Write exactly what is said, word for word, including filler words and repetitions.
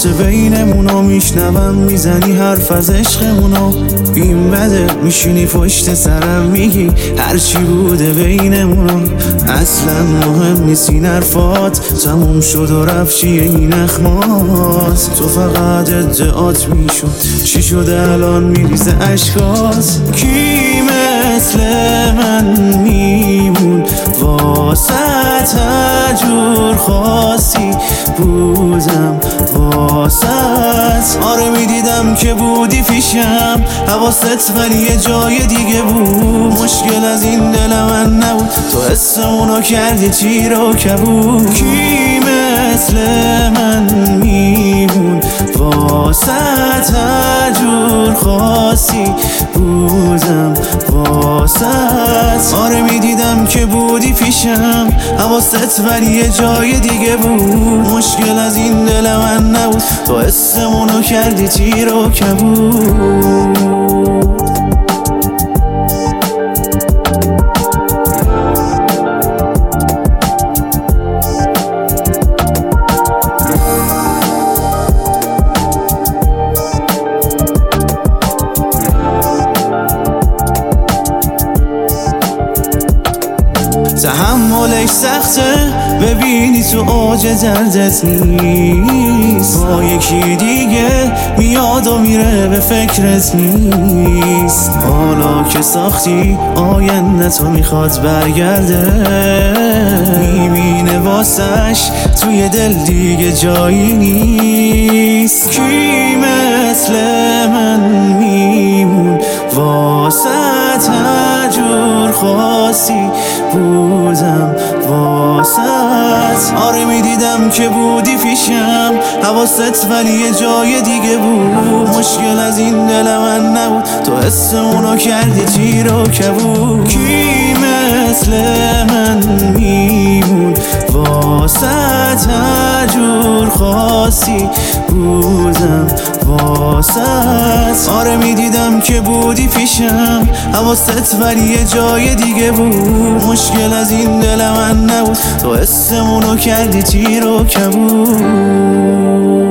صدات بینمونو میشنوم، میزنی حرف از عشقمونو. این بده میشینی پشت سرم میگی هرچی بوده بینمونو. اصلا مهم نیست این حرفات، تموم شد و رفت چیه این اخمات. تو فقط ادعات میشد، چی شده الان میریزه عشقات. کی مثل من میمون واسط هجور خاصی بودم واسط. آره میدیدم که بودی پیشم، حواست ولی یه جای دیگه بود. مشکل از این دل من نبود، تو اسمونو کردی تیر و کبود. کی مثل من میمون واسط هجور خاصی بودم واسط. آره میدیدم که بودی پیشم، حواست ولی یه جای دیگه بود. مشکل از این دل من نبود، تو اسمونو کردی تیر و کبود. تحملش سخته، ببینی تو اوج دردت نیست. با یکی دیگه میاد و میره به فکرت نیست. حالا که ساختی آینده تو میخواد برگرده، میبینه واسش توی دل دیگه جایی نیست. کی مثل من میمون واسط هجور خاصی بودم واسط. آره میدیدم که بودی پیشم، حواست ولی یه جای دیگه بود. مشکل از این دل من نبود، تو اسمونو کردی تیر و کبود. کی مثل من میمون واسط هجور خاصی بودم واسط. آره میدیدم که بودی پیشم، حواست ولی یه جای دیگه بود. مشکل از این دل من نبود، تو اسمونو کردی تیر و کبود.